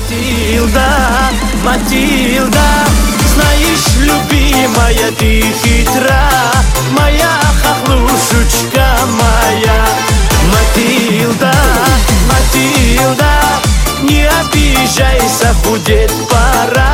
Матильда, Матильда, знаешь, любимая, ты хитра, моя хохлушечка моя. Матильда, Матильда, не обижайся, худеть пора.